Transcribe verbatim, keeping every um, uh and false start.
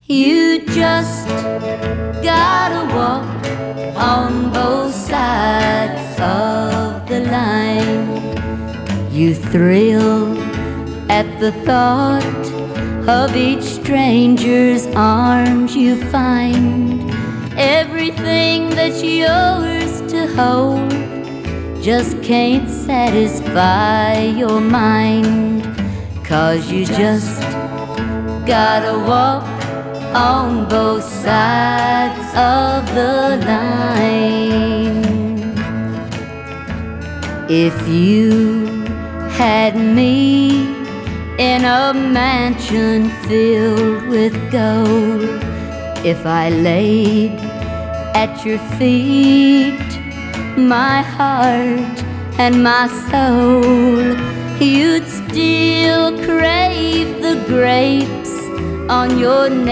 You just gotta walk on both sides of the line. You thrill at the thought of each stranger's arms you find. Everything that's yours to hold just can't satisfy your mind, 'cause you just gotta walk on both sides of the line. If you had me in a mansion filled with gold, if I laid at your feet my heart and my soul, you'd still crave the grapes on your